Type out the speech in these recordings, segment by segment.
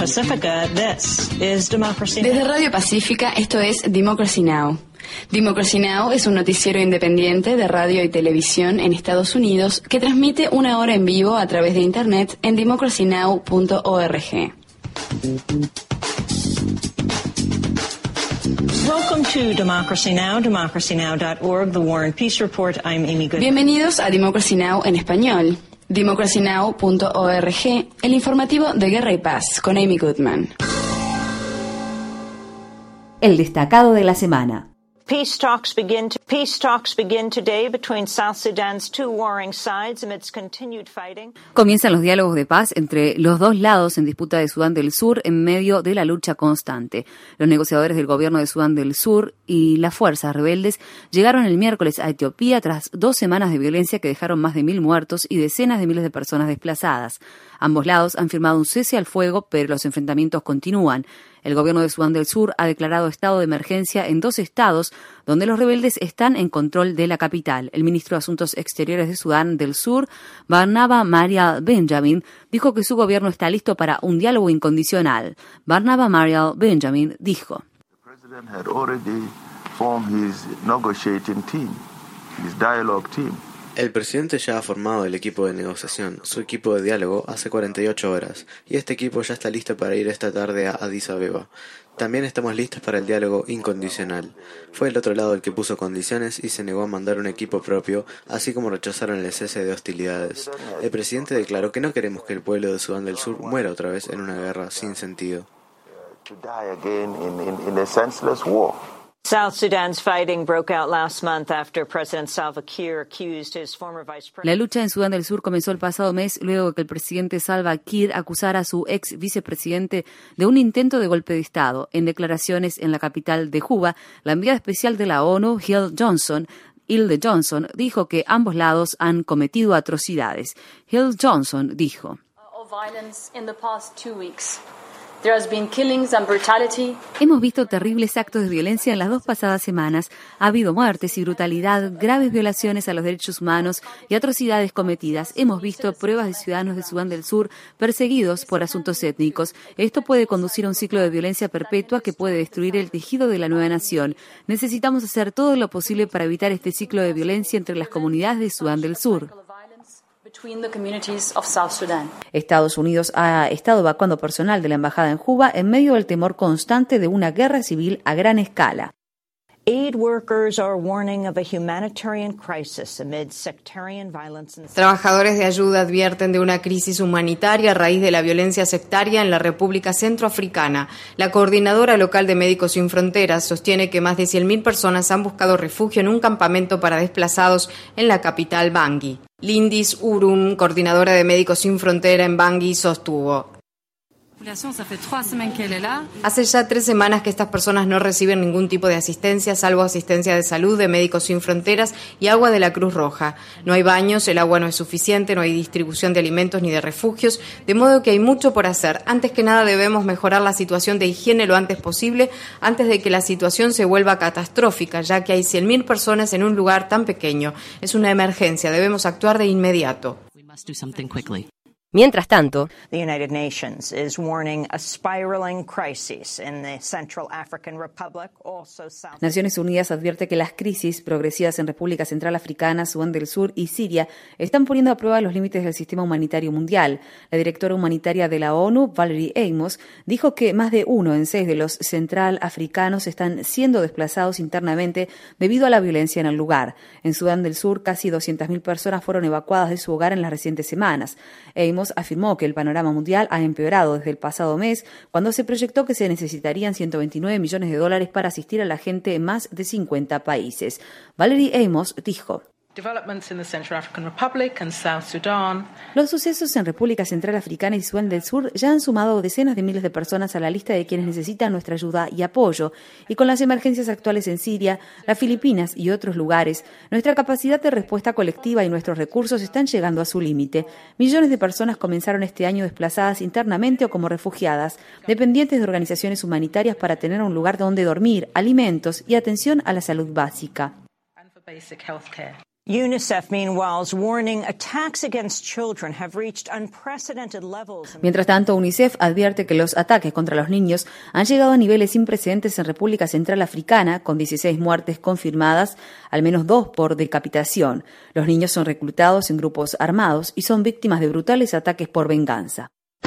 Pacifica, this is Democracy Now! Desde Radio Pacífica, esto es Democracy Now! Democracy Now! Es un noticiero independiente de radio y televisión en Estados Unidos que transmite una hora en vivo a través de Internet en democracynow.org. Welcome to Democracy Now!, democracynow.org, The War and Peace Report. I'm Amy Goodman. Bienvenidos a Democracy Now! En español. democracynow.org, el informativo de Guerra y Paz, con Amy Goodman. El destacado de la semana. Peace talks begin today between South Sudan's two warring sides amidst continued fighting. Comienzan los diálogos de paz entre los dos lados en disputa de Sudán del Sur en medio de la lucha constante. Los negociadores del gobierno de Sudán del Sur y las fuerzas rebeldes llegaron el miércoles a Etiopía tras 2 semanas de violencia que dejaron más de 1.000 muertos y decenas de miles de personas desplazadas. Ambos lados han firmado un cese al fuego, pero los enfrentamientos continúan. El gobierno de Sudán del Sur ha declarado estado de emergencia en 2 estados donde los rebeldes están en control de la capital. El ministro de Asuntos Exteriores de Sudán del Sur, Barnaba Marial Benjamin, dijo que su gobierno está listo para un diálogo incondicional. Barnaba Marial Benjamin dijo: El presidente ya ha formado el equipo de negociación, su equipo de diálogo, hace 48 horas, y este equipo ya está listo para ir esta tarde a Addis Abeba. También estamos listos para el diálogo incondicional. Fue el otro lado el que puso condiciones y se negó a mandar un equipo propio, así como rechazaron el cese de hostilidades. El presidente declaró que no queremos que el pueblo de Sudán del Sur muera otra vez en una guerra sin sentido. South Sudan's fighting broke out last month after President Salva Kiir accused his former vice president. La lucha en Sudán del Sur comenzó el pasado mes luego de que el presidente Salva Kiir acusara a su ex vicepresidente de un intento de golpe de Estado. En declaraciones en la capital de Juba, la enviada especial de la ONU, Hilde Johnson, dijo que ambos lados han cometido atrocidades. Hilde Johnson dijo: Hemos visto terribles actos de violencia en las 2 pasadas semanas. Ha habido muertes y brutalidad, graves violaciones a los derechos humanos y atrocidades cometidas. Hemos visto pruebas de ciudadanos de Sudán del Sur perseguidos por asuntos étnicos. Esto puede conducir a un ciclo de violencia perpetua que puede destruir el tejido de la nueva nación. Necesitamos hacer todo lo posible para evitar este ciclo de violencia entre las comunidades de Sudán del Sur. Estados Unidos ha estado evacuando personal de la embajada en Juba en medio del temor constante de una guerra civil a gran escala. Aid workers are warning of a humanitarian crisis amid sectarian violence. Trabajadores de ayuda advierten de una crisis humanitaria a raíz de la violencia sectaria en la República Centroafricana. La coordinadora local de Médicos Sin Fronteras sostiene que más de 100.000 personas han buscado refugio en un campamento para desplazados en la capital Bangui. Lindis Urum, coordinadora de Médicos Sin Frontera en Bangui, sostuvo: Hace ya 3 semanas que estas personas no reciben ningún tipo de asistencia, salvo asistencia de salud de Médicos Sin Fronteras y agua de la Cruz Roja. No hay baños, el agua no es suficiente, no hay distribución de alimentos ni de refugios, de modo que hay mucho por hacer. Antes que nada debemos mejorar la situación de higiene lo antes posible, antes de que la situación se vuelva catastrófica, ya que hay 100.000 personas en un lugar tan pequeño. Es una emergencia, debemos actuar de inmediato. Mientras tanto, The United Nations is warning a spiraling crisis in the Central African Republic, also South. Naciones Unidas advierte que las crisis progresivas en República Central Africana, Sudán del Sur y Siria están poniendo a prueba los límites del sistema humanitario mundial. La directora humanitaria de la ONU, Valerie Amos, dijo que más de 1 en 6 de los central africanos están siendo desplazados internamente debido a la violencia en el lugar. En Sudán del Sur, casi 200.000 personas fueron evacuadas de su hogar en las recientes semanas. Amos afirmó que el panorama mundial ha empeorado desde el pasado mes, cuando se proyectó que se necesitarían $129 millones para asistir a la gente en más de 50 países. Valerie Amos dijo: Los sucesos en República Central Africana y Sudán del Sur ya han sumado decenas de miles de personas a la lista de quienes necesitan nuestra ayuda y apoyo, y con las emergencias actuales en Siria, las Filipinas y otros lugares, nuestra capacidad de respuesta colectiva y nuestros recursos están llegando a su límite. Millones de personas comenzaron este año desplazadas internamente o como refugiadas, dependientes de organizaciones humanitarias para tener un lugar donde dormir, alimentos y atención a la salud básica. UNICEF, meanwhile, is warning attacks against children have reached unprecedented levels. Mientras tanto, UNICEF advierte que los ataques contra los niños han llegado a niveles sin precedentes en República Central Africana, con 16 muertes confirmadas, al menos 2 por decapitación. Los niños son reclutados en grupos armados y son víctimas de brutales ataques por venganza.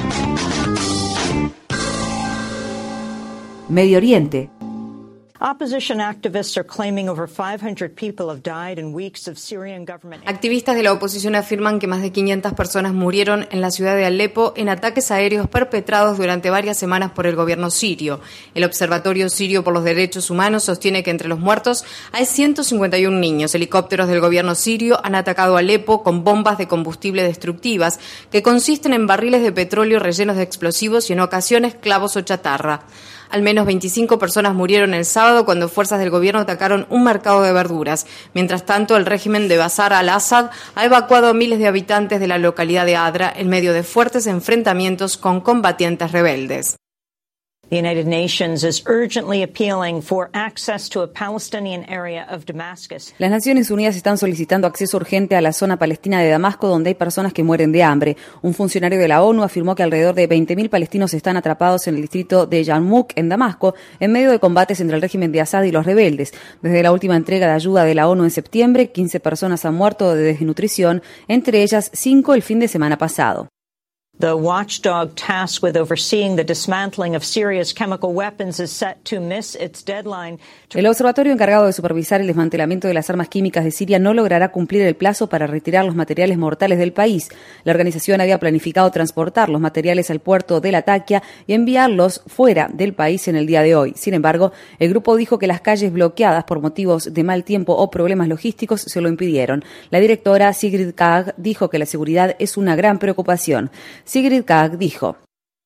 Medio Oriente. Opposition activists are claiming over 500 people have died in weeks of Syrian government. Activistas de la oposición afirman que más de 500 personas murieron en la ciudad de Alepo en ataques aéreos perpetrados durante varias semanas por el gobierno sirio. El Observatorio Sirio por los Derechos Humanos sostiene que entre los muertos hay 151 niños. Helicópteros del gobierno sirio han atacado Alepo con bombas de combustible destructivas que consisten en barriles de petróleo rellenos de explosivos y en ocasiones clavos o chatarra. Al menos 25 personas murieron el sábado cuando fuerzas del gobierno atacaron un mercado de verduras. Mientras tanto, el régimen de Bashar al-Assad ha evacuado a miles de habitantes de la localidad de Adra en medio de fuertes enfrentamientos con combatientes rebeldes. The United Nations is urgently appealing for access to a Palestinian area of Damascus. Las Naciones Unidas están solicitando acceso urgente a la zona palestina de Damasco, donde hay personas que mueren de hambre. Un funcionario de la ONU afirmó que alrededor de 20.000 palestinos están atrapados en el distrito de Yarmouk, en Damasco, en medio de combates entre el régimen de Assad y los rebeldes. Desde la última entrega de ayuda de la ONU en septiembre, 15 personas han muerto de desnutrición, entre ellas 5 el fin de semana pasado. The watchdog tasked with overseeing the dismantling of Syria's chemical weapons is set to miss its deadline. El observatorio encargado de supervisar el desmantelamiento de las armas químicas de Siria no logrará cumplir el plazo para retirar los materiales mortales del país. La organización había planificado transportar los materiales al puerto de Latakia y enviarlos fuera del país en el día de hoy. Sin embargo, el grupo dijo que las calles bloqueadas por motivos de mal tiempo o problemas logísticos se lo impidieron. La directora Sigrid Kaag dijo que la seguridad es una gran preocupación. Sigrid Kaag dijo: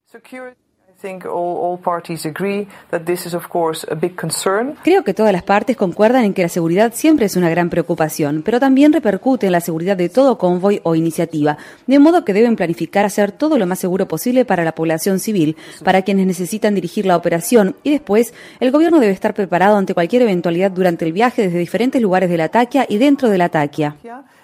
creo que todas las partes concuerdan en que la seguridad siempre es una gran preocupación, pero también repercute en la seguridad de todo convoy o iniciativa, de modo que deben planificar hacer todo lo más seguro posible para la población civil, para quienes necesitan dirigir la operación, y después el gobierno debe estar preparado ante cualquier eventualidad durante el viaje desde diferentes lugares de Latakia y dentro de Latakia.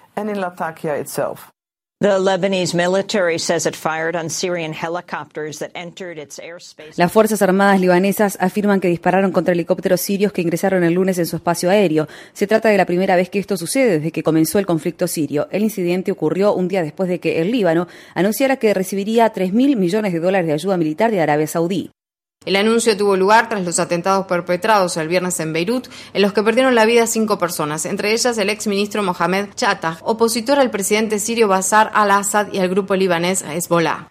The Lebanese military says it fired on Syrian helicopters that entered its airspace. Las Fuerzas Armadas libanesas afirman que dispararon contra helicópteros sirios que ingresaron el lunes en su espacio aéreo. Se trata de la primera vez que esto sucede desde que comenzó el conflicto sirio. El incidente ocurrió un día después de que el Líbano anunciara que recibiría $3.000 millones de ayuda militar de Arabia Saudí. El anuncio tuvo lugar tras los atentados perpetrados el viernes en Beirut, en los que perdieron la vida 5 personas, entre ellas el exministro Mohamed Chatah, opositor al presidente sirio Bashar al-Assad y al grupo libanés Hezbollah.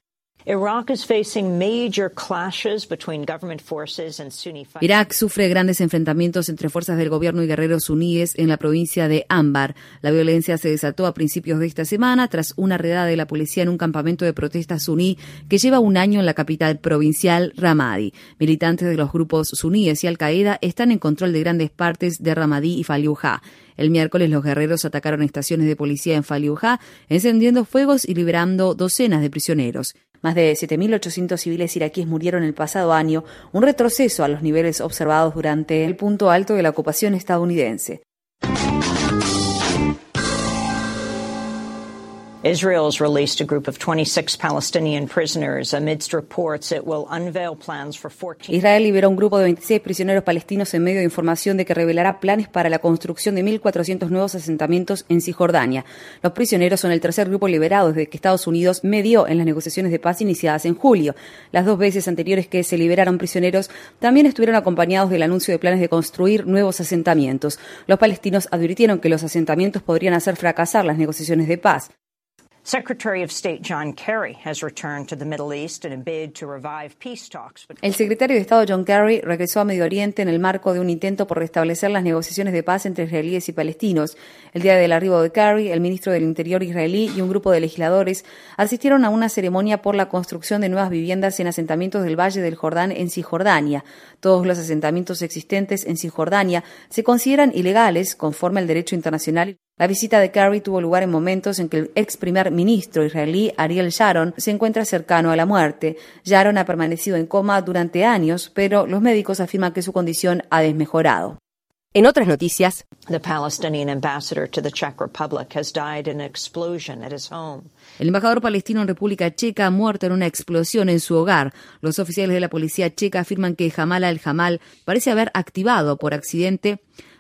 Irak sufre grandes enfrentamientos entre fuerzas del gobierno y guerreros suníes en la provincia de Anbar. La violencia se desató a principios de esta semana tras una redada de la policía en un campamento de protesta suní que lleva un año en la capital provincial, Ramadi. Militantes de los grupos suníes y Al-Qaeda están en control de grandes partes de Ramadi y Fallujah. El miércoles los guerreros atacaron estaciones de policía en Fallujah, encendiendo fuegos y liberando docenas de prisioneros. Más de 7.800 civiles iraquíes murieron el pasado año, un retroceso a los niveles observados durante el punto alto de la ocupación estadounidense. Israel has released a group of 26 Palestinian prisoners amidst reports it will unveil plans for 14. Israel liberó un grupo de 26 prisioneros palestinos en medio de información de que revelará planes para la construcción de 1.400 nuevos asentamientos en Cisjordania. Los prisioneros son el tercer grupo liberado desde que Estados Unidos medió en las negociaciones de paz iniciadas en julio. Las 2 veces anteriores que se liberaron prisioneros también estuvieron acompañados del anuncio de planes de construir nuevos asentamientos. Los palestinos advirtieron que los asentamientos podrían hacer fracasar las negociaciones de paz. Secretary of State John Kerry has returned to the Middle East in a bid to revive peace talks. El secretario de Estado John Kerry regresó a Medio Oriente en el marco de un intento por restablecer las negociaciones de paz entre israelíes y palestinos. El día del arribo de Kerry, el ministro del Interior israelí y un grupo de legisladores asistieron a una ceremonia por la construcción de nuevas viviendas en asentamientos del Valle del Jordán en Cisjordania. Todos los asentamientos existentes en Cisjordania se consideran ilegales conforme al derecho internacional. La visita de Kerry tuvo lugar en momentos en que el ex primer ministro israelí Ariel Sharon se encuentra cercano a la muerte. Sharon ha permanecido en coma durante años, pero los médicos afirman que su condición ha desmejorado. En otras noticias, The Palestinian ambassador to the Czech Republic has died in an explosion at his home. El embajador palestino en República Checa ha muerto en una explosión en su hogar. Los oficiales de la policía checa afirman que Jamal al-Jamal parece haber activado por accidente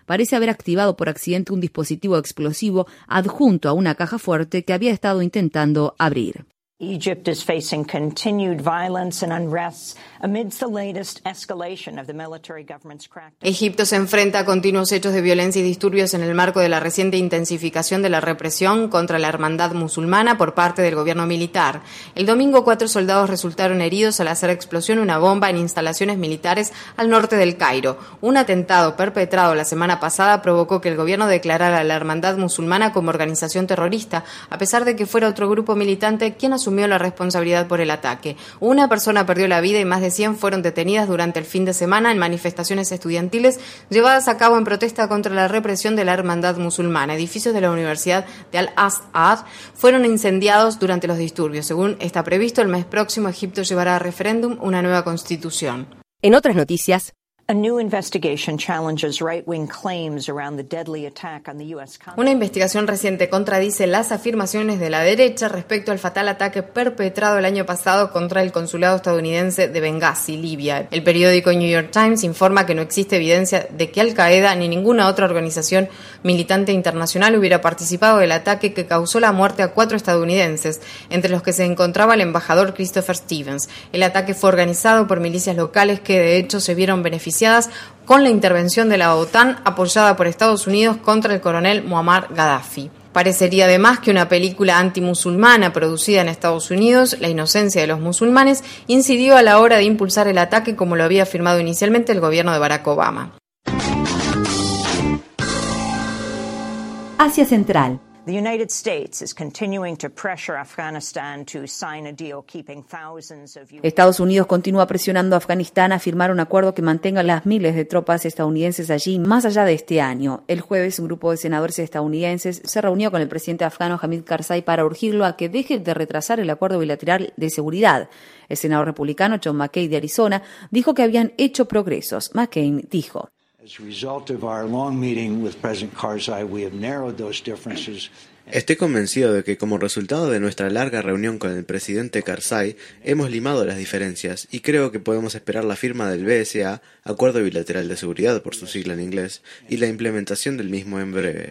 un dispositivo explosivo adjunto a una caja fuerte que había estado intentando abrir. Egypt is facing continued violence and unrest amidst the latest escalation of the military government's crackdown. Egipto se enfrenta a continuos hechos de violencia y disturbios en el marco de la reciente intensificación de la represión contra la hermandad musulmana por parte del gobierno militar. El domingo, 4 soldados resultaron heridos al hacer explosión una bomba en instalaciones militares al norte del Cairo. Un atentado perpetrado la semana pasada provocó que el gobierno declarara a la hermandad musulmana como organización terrorista, a pesar de que fuera otro grupo militante quien asumió la responsabilidad por el ataque. Una persona perdió la vida y más de 100 fueron detenidas durante el fin de semana en manifestaciones estudiantiles llevadas a cabo en protesta contra la represión de la hermandad musulmana. Edificios de la Universidad de Al-Azhar fueron incendiados durante los disturbios. Según está previsto, el mes próximo Egipto llevará a referéndum una nueva constitución. En otras noticias, A new investigation challenges right-wing claims around the deadly attack on the U.S. Congress. Una investigación reciente contradice las afirmaciones de la derecha respecto al fatal ataque perpetrado el año pasado contra el consulado estadounidense de Benghazi, Libia. El periódico New York Times informa que no existe evidencia de que Al-Qaeda ni ninguna otra organización militante internacional hubiera participado del ataque que causó la muerte a 4 estadounidenses, entre los que se encontraba el embajador Christopher Stevens. El ataque fue organizado por milicias locales que de hecho se vieron beneficiadas con la intervención de la OTAN apoyada por Estados Unidos contra el coronel Muammar Gaddafi. Parecería además que una película antimusulmana producida en Estados Unidos, La inocencia de los musulmanes, incidió a la hora de impulsar el ataque como lo había afirmado inicialmente el gobierno de Barack Obama. Asia Central. The United States is continuing to pressure Afghanistan to sign a deal keeping thousands of Estados Unidos continúa presionando a Afganistán a firmar un acuerdo que mantenga las miles de tropas estadounidenses allí más allá de este año. El jueves, un grupo de senadores estadounidenses se reunió con el presidente afgano Hamid Karzai para urgirlo a que deje de retrasar el acuerdo bilateral de seguridad. El senador republicano John McCain de Arizona dijo que habían hecho progresos. McCain dijo: Estoy convencido de que como resultado de nuestra larga reunión con el presidente Karzai hemos limado las diferencias y creo que podemos esperar la firma del BSA, Acuerdo Bilateral de Seguridad por su sigla en inglés, y la implementación del mismo en breve.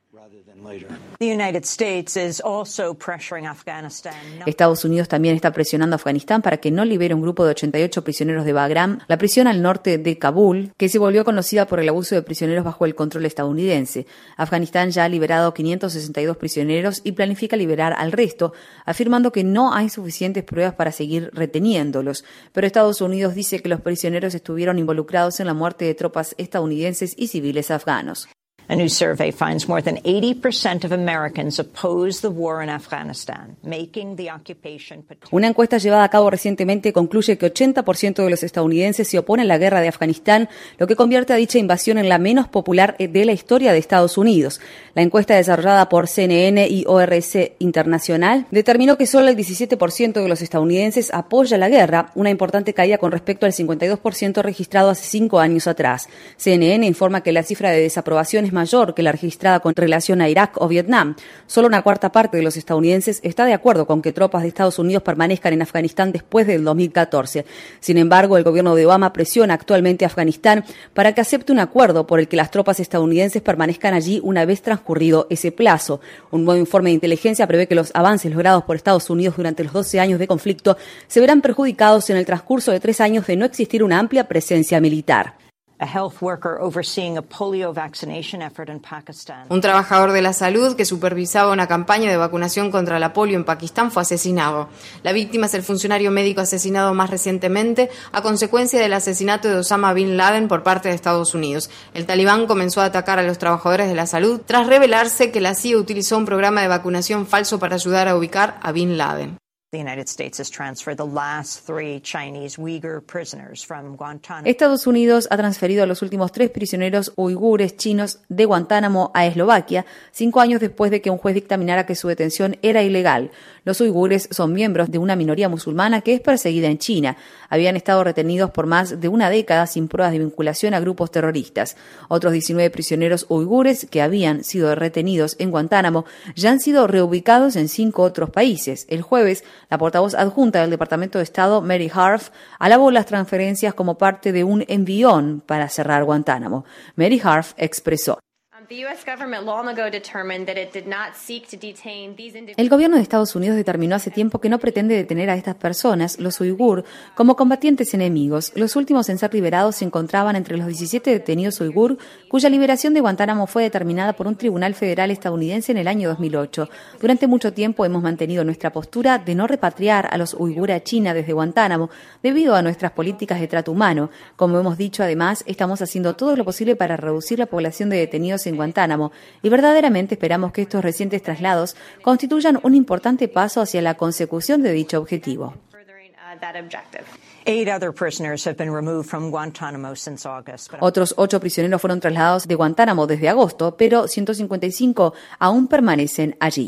Estados Unidos también está presionando a Afganistán para que no libere un grupo de 88 prisioneros de Bagram, la prisión al norte de Kabul, que se volvió conocida por el abuso de prisioneros bajo el control estadounidense. Afganistán ya ha liberado 562 prisioneros y planifica liberar al resto, afirmando que no hay suficientes pruebas para seguir reteniéndolos. Pero Estados Unidos dice que los prisioneros estuvieron involucrados en la muerte de tropas estadounidenses y civiles afganos. A new survey finds more than 80% of Americans oppose the war in Afghanistan, making the occupation. Una encuesta llevada a cabo recientemente concluye que 80% de los estadounidenses se oponen a la guerra de Afganistán, lo que convierte a dicha invasión en la menos popular de la historia de Estados Unidos. La encuesta desarrollada por CNN y ORC Internacional determinó que solo el 17% de los estadounidenses apoya la guerra, una importante caída con respecto al 52% registrado hace 5 años atrás. CNN informa que la cifra de desaprobación es mayor que la registrada con relación a Irak o Vietnam. Solo una cuarta parte de los estadounidenses está de acuerdo con que tropas de Estados Unidos permanezcan en Afganistán después del 2014. Sin embargo, el gobierno de Obama presiona actualmente a Afganistán para que acepte un acuerdo por el que las tropas estadounidenses permanezcan allí una vez transcurrido ese plazo. Un nuevo informe de inteligencia prevé que los avances logrados por Estados Unidos durante los 12 años de conflicto se verán perjudicados en el transcurso de 3 años de no existir una amplia presencia militar. Un trabajador de la salud que supervisaba una campaña de vacunación contra la polio en Pakistán fue asesinado. La víctima es el funcionario médico asesinado más recientemente a consecuencia del asesinato de Osama Bin Laden por parte de Estados Unidos. El talibán comenzó a atacar a los trabajadores de la salud tras revelarse que la CIA utilizó un programa de vacunación falso para ayudar a ubicar a Bin Laden. Estados Unidos ha transferido a los últimos 3 prisioneros uigures chinos de Guantánamo a Eslovaquia, 5 años después de que un juez dictaminara que su detención era ilegal. Los uigures son miembros de una minoría musulmana que es perseguida en China. Habían estado retenidos por más de una década sin pruebas de vinculación a grupos terroristas. Otros 19 prisioneros uigures que habían sido retenidos en Guantánamo ya han sido reubicados en 5 otros países. El jueves, la portavoz adjunta del Departamento de Estado, Mary Harf, alabó las transferencias como parte de un envión para cerrar Guantánamo. Mary Harf expresó: el gobierno de Estados Unidos determinó hace tiempo que no pretende detener a estas personas, los uigur, como combatientes enemigos. Los últimos en ser liberados se encontraban entre los 17 detenidos uigur, cuya liberación de Guantánamo fue determinada por un tribunal federal estadounidense en el año 2008. Durante mucho tiempo hemos mantenido nuestra postura de no repatriar a los uigur a China desde Guantánamo debido a nuestras políticas de trato humano. Como hemos dicho, además, estamos haciendo todo lo posible para reducir la población de detenidos en Guantánamo y verdaderamente esperamos que estos recientes traslados constituyan un importante paso hacia la consecución de dicho objetivo. Otros 8 prisioneros fueron trasladados de Guantánamo desde agosto, pero 155 aún permanecen allí.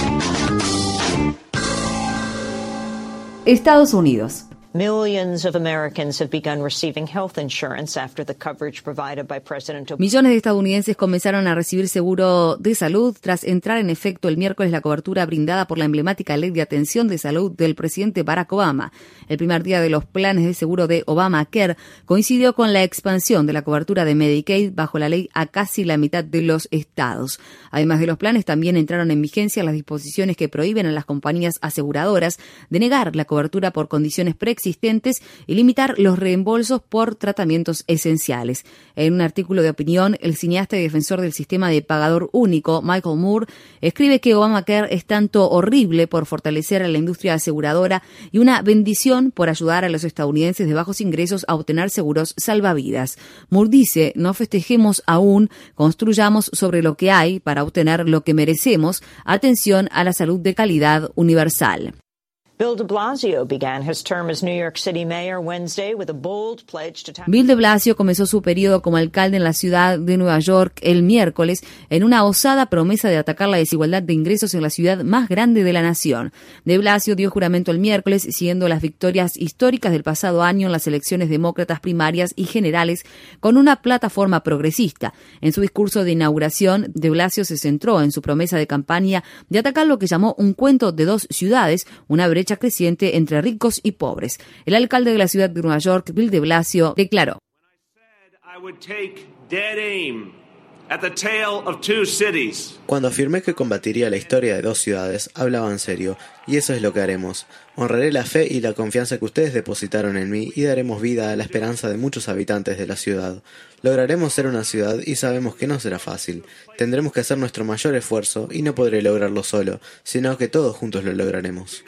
Estados Unidos. Millions of Americans have begun receiving health insurance after the coverage provided by President Obama. Millones de estadounidenses comenzaron a recibir seguro de salud tras entrar en efecto el miércoles la cobertura brindada por la emblemática Ley de Atención de Salud del presidente Barack Obama. El primer día de los planes de seguro de Obamacare coincidió con la expansión de la cobertura de Medicaid bajo la ley a casi la mitad de los estados. Además de los planes, también entraron en vigencia las disposiciones que prohíben a las compañías aseguradoras de negar la cobertura por condiciones preexistentes y limitar los reembolsos por tratamientos esenciales. En un artículo de opinión, el cineasta y defensor del sistema de pagador único, Michael Moore, escribe que Obamacare es tanto horrible por fortalecer a la industria aseguradora y una bendición por ayudar a los estadounidenses de bajos ingresos a obtener seguros salvavidas. Moore dice: no festejemos aún, construyamos sobre lo que hay para obtener lo que merecemos, atención a la salud de calidad universal. Bill de Blasio began his term as New York City mayor Wednesday with a bold pledge to Bill de Blasio comenzó su periodo como alcalde en la ciudad de Nueva York el miércoles en una osada promesa de atacar la desigualdad de ingresos en la ciudad más grande de la nación. De Blasio dio juramento el miércoles siguiendo las victorias históricas del pasado año en las elecciones demócratas primarias y generales con una plataforma progresista. En su discurso de inauguración, de Blasio se centró en su promesa de campaña de atacar lo que llamó un cuento de 2 ciudades, una brecha creciente entre ricos y pobres. El alcalde de la ciudad de Nueva York, Bill de Blasio, declaró: cuando afirmé que combatiría la historia de 2 ciudades, hablaba en serio, y eso es lo que haremos. Honraré la fe y la confianza que ustedes depositaron en mí y daremos vida a la esperanza de muchos habitantes de la ciudad. Lograremos ser una ciudad y sabemos que no será fácil. Tendremos que hacer nuestro mayor esfuerzo y no podré lograrlo solo, sino que todos juntos lo lograremos.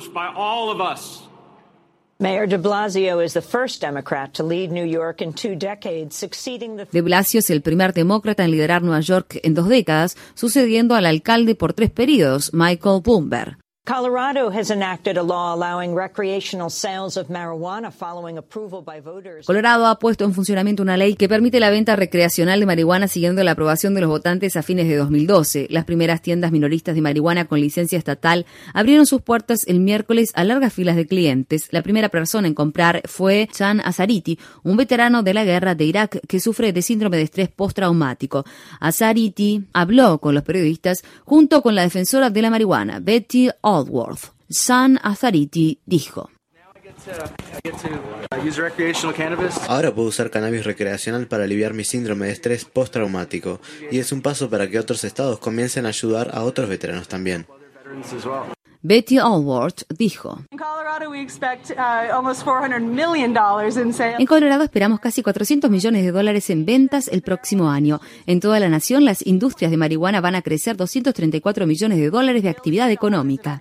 Mayor de Blasio is the first Democrat to lead New York in 2 decades, succeeding the... De Blasio es el primer demócrata en liderar Nueva York en 2 décadas, sucediendo al alcalde por 3 periodos, Michael Bloomberg. Colorado has enacted a law allowing recreational sales of marijuana following approval by voters. Colorado ha puesto en funcionamiento una ley que permite la venta recreacional de marihuana siguiendo la aprobación de los votantes a fines de 2012. Las primeras tiendas minoristas de marihuana con licencia estatal abrieron sus puertas el miércoles a largas filas de clientes. La primera persona en comprar fue Chan Azariti, un veterano de la guerra de Irak que sufre de síndrome de estrés postraumático. Azariti habló con los periodistas junto con la defensora de la marihuana, Betty Aldworth. San Azariti dijo: ahora puedo usar cannabis recreacional para aliviar mi síndrome de estrés postraumático, y es un paso para que otros estados comiencen a ayudar a otros veteranos también. Betty Allworth dijo: en Colorado esperamos casi $400 millones en ventas el próximo año. En toda la nación, las industrias de marihuana van a crecer $234 millones de actividad económica.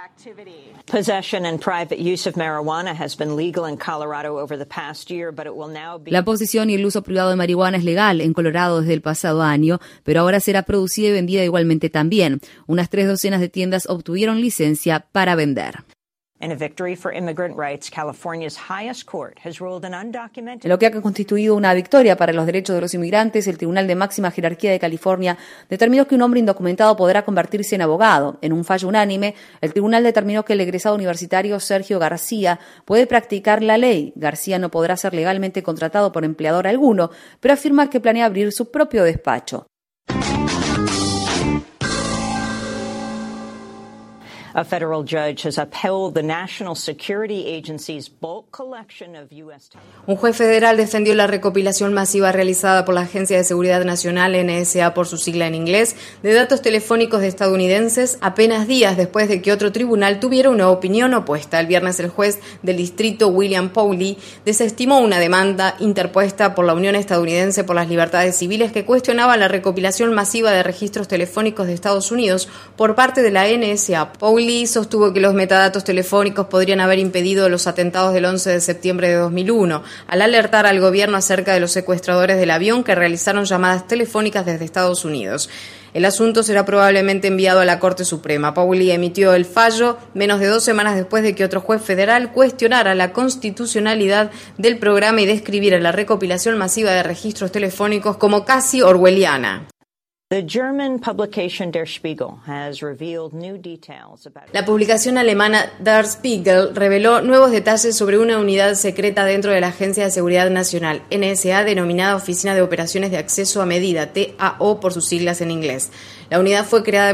La posesión y el uso privado de marihuana es legal en Colorado desde el pasado año, pero ahora será producida y vendida igualmente también. Unas 3 docenas de tiendas obtuvieron licencia para vender. In a victory for immigrant rights, California's highest court has ruled an undocumented... En lo que ha constituido una victoria para los derechos de los inmigrantes, el Tribunal de Máxima Jerarquía de California determinó que un hombre indocumentado podrá convertirse en abogado. En un fallo unánime, el tribunal determinó que el egresado universitario Sergio García puede practicar la ley. García no podrá ser legalmente contratado por empleador alguno, pero afirma que planea abrir su propio despacho. A federal judge has upheld the National Security Agency's bulk collection of U.S. Un juez federal defendió la recopilación masiva realizada por la Agencia de Seguridad Nacional, NSA por su sigla en inglés, de datos telefónicos de estadounidenses apenas días después de que otro tribunal tuviera una opinión opuesta. El viernes el juez del distrito William Pauley desestimó una demanda interpuesta por la Unión Estadounidense por las Libertades Civiles que cuestionaba la recopilación masiva de registros telefónicos de Estados Unidos por parte de la NSA. Pauley sostuvo que los metadatos telefónicos podrían haber impedido los atentados del 11 de septiembre de 2001, al alertar al gobierno acerca de los secuestradores del avión que realizaron llamadas telefónicas desde Estados Unidos. El asunto será probablemente enviado a la Corte Suprema. Pauley emitió el fallo menos de 2 semanas después de que otro juez federal cuestionara la constitucionalidad del programa y describiera la recopilación masiva de registros telefónicos como casi orwelliana. The German publication Der Spiegel has revealed new details about... La publicación alemana Der Spiegel reveló nuevos detalles sobre una unidad secreta dentro de la Agencia de Seguridad Nacional, NSA, denominada Oficina de Operaciones de Acceso a Medida, TAO por sus siglas en inglés. La unidad fue creada en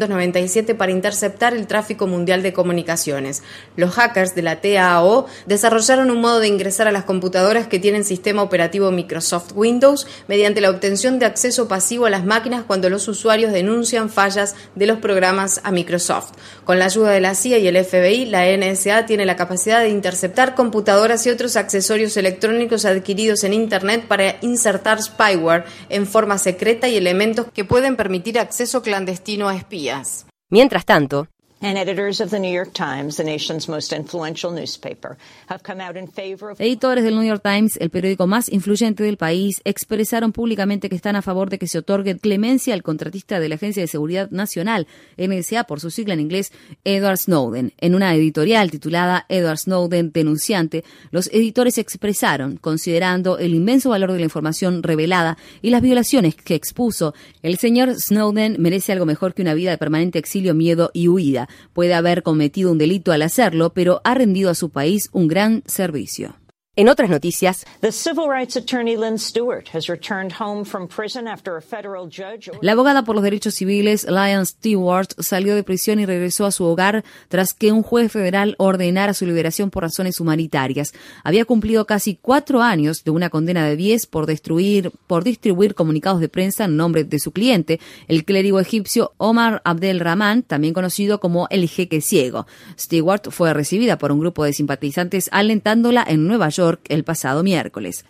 1997 para interceptar el tráfico mundial de comunicaciones. Los hackers de la TAO desarrollaron un modo de ingresar a las computadoras que tienen sistema operativo Microsoft Windows mediante la obtención de acceso pasivo a las máquinas cuando los usuarios denuncian fallas de los programas a Microsoft. Con la ayuda de la CIA y el FBI, la NSA tiene la capacidad de interceptar computadoras y otros accesorios electrónicos adquiridos en Internet para insertar spyware en forma secreta y elementos que pueden permitir acceso clandestino a espías. Mientras tanto, And editors of the New York Times, the nation's most influential newspaper, have come out in favor of... Editores del New York Times, el periódico más influyente del país, expresaron públicamente que están a favor de que se otorgue clemencia al contratista de la Agencia de Seguridad Nacional, NSA por su sigla en inglés, Edward Snowden. En una editorial titulada Edward Snowden denunciante, los editores expresaron, considerando el inmenso valor de la información revelada y las violaciones que expuso, el señor Snowden merece algo mejor que una vida de permanente exilio, miedo y huida. Puede haber cometido un delito al hacerlo, pero ha rendido a su país un gran servicio. en otras noticias, The civil rights attorney Lynn Stewart has returned home from prison after a federal judge... La abogada por los derechos civiles, Lynn Stewart, salió de prisión y regresó a su hogar tras que un juez federal ordenara su liberación por razones humanitarias. Había cumplido casi 4 años de una condena de 10 por distribuir comunicados de prensa en nombre de su cliente, el clérigo egipcio Omar Abdel Rahman, también conocido como el Jeque Ciego. Stewart fue recibida por un grupo de simpatizantes alentándola en Nueva York el pasado miércoles.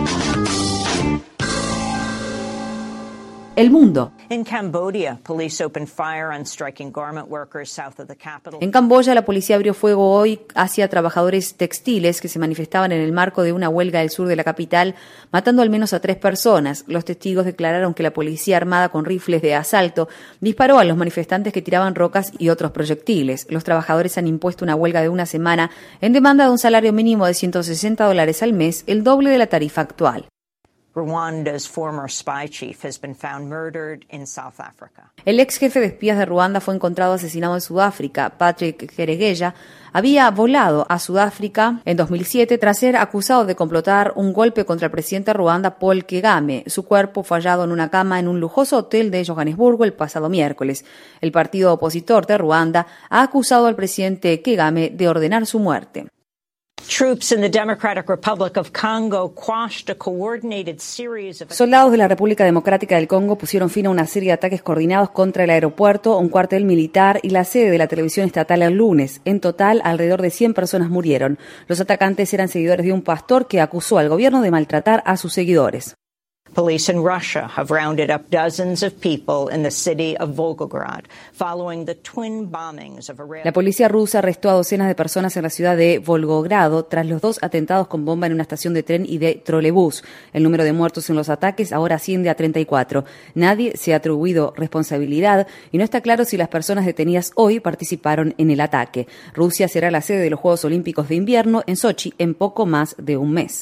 El mundo. In Cambodia, police opened fire on striking garment workers south of the capital. En Camboya, la policía abrió fuego hoy hacia trabajadores textiles que se manifestaban en el marco de una huelga del sur de la capital, matando al menos a 3 personas. Los testigos declararon que la policía, armada con rifles de asalto, disparó a los manifestantes que tiraban rocas y otros proyectiles. Los trabajadores han impuesto una huelga de 1 semana en demanda de un salario mínimo de $160 al mes, el doble de la tarifa actual. Rwanda's former spy chief has been found murdered in South Africa. El ex jefe de espías de Ruanda fue encontrado asesinado en Sudáfrica. Patrick Karegeya había volado a Sudáfrica en 2007 tras ser acusado de complotar un golpe contra el presidente de Ruanda, Paul Kagame. Su cuerpo fue hallado en una cama en un lujoso hotel de Johannesburgo el pasado miércoles. El partido opositor de Ruanda ha acusado al presidente Kagame de ordenar su muerte. Troops in the Democratic Republic of Congo quashed a coordinated series of... Soldados de la República Democrática del Congo pusieron fin a una serie de ataques coordinados contra el aeropuerto, un cuartel militar y la sede de la televisión estatal el lunes. En total, alrededor de 100 personas murieron. Los atacantes eran seguidores de un pastor que acusó al gobierno de maltratar a sus seguidores. Police in Russia have rounded up dozens of people in the city of Volgograd following the twin bombings of a rail. La policía rusa arrestó a docenas de personas en la ciudad de Volgogrado tras los 2 atentados con bomba en una estación de tren y de trolebús. El número de muertos en los ataques ahora asciende a 34. Nadie se ha atribuido responsabilidad y no está claro si las personas detenidas hoy participaron en el ataque. Rusia será la sede de los Juegos Olímpicos de Invierno en Sochi en poco más de un mes.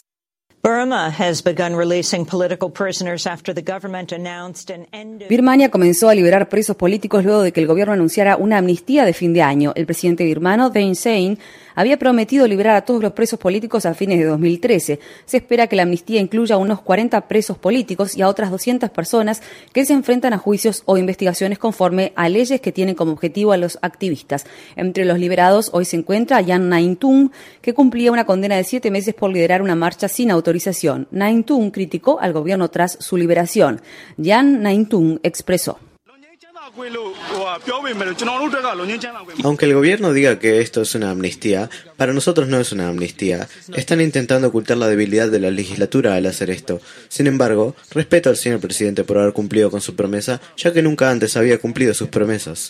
Birmania comenzó a liberar presos políticos luego de que el gobierno anunciara una amnistía de fin de año. El presidente birmano, Thein Sein, había prometido liberar a todos los presos políticos a fines de 2013. Se espera que la amnistía incluya a unos 40 presos políticos y a otras 200 personas que se enfrentan a juicios o investigaciones conforme a leyes que tienen como objetivo a los activistas. Entre los liberados hoy se encuentra Yan Naing-tung, que cumplía una condena de 7 meses por liderar una marcha sin autorización. Naing-tung criticó al gobierno tras su liberación. Yan Naing-tung expresó: aunque el gobierno diga que esto es una amnistía, para nosotros no es una amnistía. Están intentando ocultar la debilidad de la legislatura al hacer esto. Sin embargo, respeto al señor presidente por haber cumplido con su promesa, ya que nunca antes había cumplido sus promesas.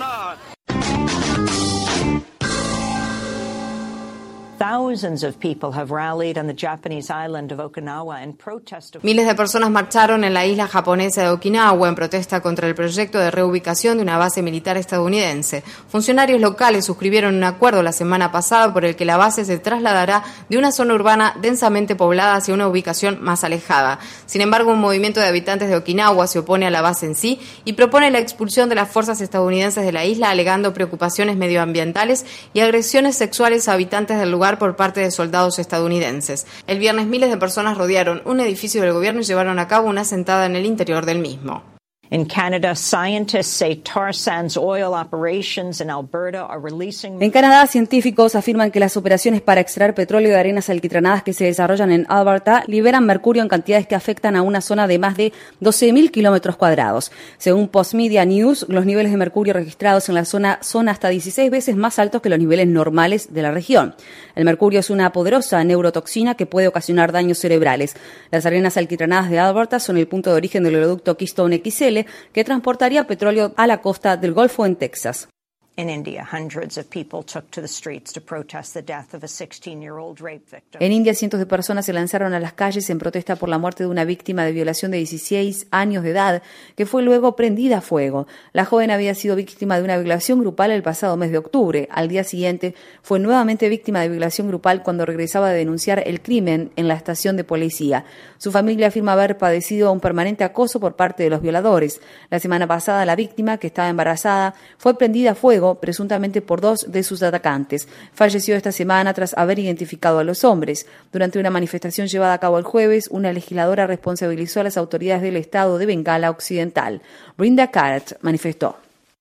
Miles de personas marcharon en la isla japonesa de Okinawa en protesta contra el proyecto de reubicación de una base militar estadounidense. Funcionarios locales suscribieron un acuerdo la semana pasada por el que la base se trasladará de una zona urbana densamente poblada hacia una ubicación más alejada. Sin embargo, un movimiento de habitantes de Okinawa se opone a la base en sí y propone la expulsión de las fuerzas estadounidenses de la isla, alegando preocupaciones medioambientales y agresiones sexuales a habitantes del lugar por parte de soldados estadounidenses. El viernes miles de personas rodearon un edificio del gobierno y llevaron a cabo una sentada en el interior del mismo. In Canada, scientists say tar sands oil operations in Alberta are releasing. En Canadá, científicos afirman que las operaciones para extraer petróleo de arenas alquitranadas que se desarrollan en Alberta liberan mercurio en cantidades que afectan a una zona de más de 12.000 kilómetros cuadrados. Según Postmedia News, los niveles de mercurio registrados en la zona son hasta 16 veces más altos que los niveles normales de la región. El mercurio es una poderosa neurotoxina que puede ocasionar daños cerebrales. Las arenas alquitranadas de Alberta son el punto de origen del oleoducto Keystone XL, que transportaría petróleo a la costa del Golfo en Texas. In India, hundreds of people took to the streets to protest the death of a 16-year-old rape victim. En India, cientos de personas se lanzaron a las calles en protesta por la muerte de una víctima de violación de 16 años de edad, que fue luego prendida a fuego. La joven había sido víctima de una violación grupal el pasado mes de octubre. Al día siguiente, fue nuevamente víctima de violación grupal cuando regresaba de denunciar el crimen en la estación de policía. Su familia afirma haber padecido un permanente acoso por parte de los violadores. La semana pasada, la víctima, que estaba embarazada, fue prendida a fuego presuntamente por 2 de sus atacantes. Falleció esta semana tras haber identificado a los hombres. Durante una manifestación llevada a cabo el jueves, una legisladora responsabilizó a las autoridades del estado de Bengala Occidental. Brinda Karat manifestó: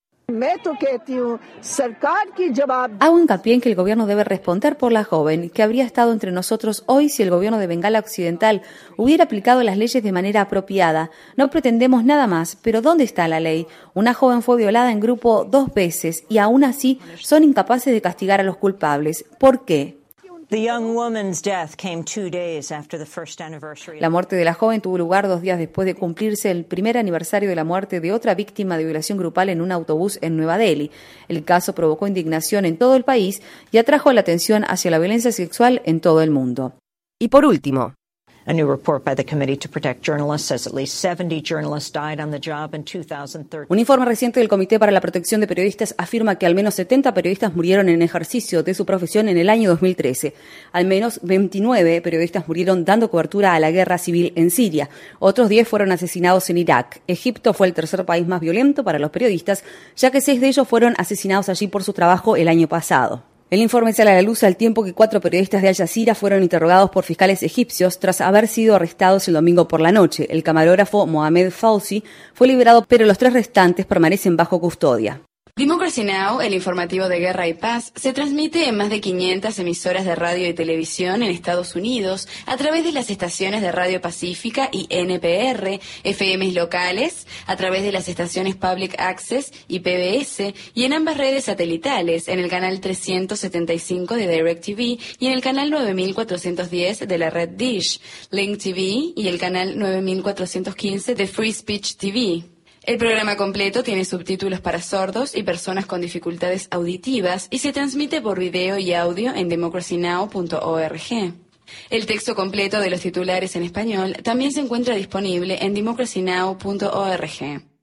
hago hincapié en que el gobierno debe responder por la joven, que habría estado entre nosotros hoy si el gobierno de Bengala Occidental hubiera aplicado las leyes de manera apropiada. No pretendemos nada más, pero ¿dónde está la ley? Una joven fue violada en grupo 2 veces y aún así son incapaces de castigar a los culpables. ¿Por qué? La muerte de la joven tuvo lugar 2 días después de cumplirse el primer aniversario de la muerte de otra víctima de violación grupal en un autobús en Nueva Delhi. El caso provocó indignación en todo el país y atrajo la atención hacia la violencia sexual en todo el mundo. Y por último, A new report by the Committee to Protect Journalists says at least 70 journalists died on the job in 2013. Un informe reciente del Comité para la Protección de Periodistas afirma que al menos 70 periodistas murieron en ejercicio de su profesión en el año 2013. Al menos 29 periodistas murieron dando cobertura a la guerra civil en Siria. Otros 10 fueron asesinados en Irak. Egipto fue el tercer país más violento para los periodistas, ya que 6 de ellos fueron asesinados allí por su trabajo el año pasado. El informe sale a la luz al tiempo que 4 periodistas de Al Jazeera fueron interrogados por fiscales egipcios tras haber sido arrestados el domingo por la noche. El camarógrafo Mohamed Fauzi fue liberado, pero los 3 restantes permanecen bajo custodia. Democracy Now!, el informativo de guerra y paz, se transmite en más de 500 emisoras de radio y televisión en Estados Unidos a través de las estaciones de Radio Pacífica y NPR, FMs locales, a través de las estaciones Public Access y PBS, y en ambas redes satelitales, en el canal 375 de DirecTV y en el canal 9410 de la red Dish, Link TV y el canal 9415 de Free Speech TV. El programa completo tiene subtítulos para sordos y personas con dificultades auditivas y se transmite por video y audio en democracynow.org. El texto completo de los titulares en español también se encuentra disponible en democracynow.org.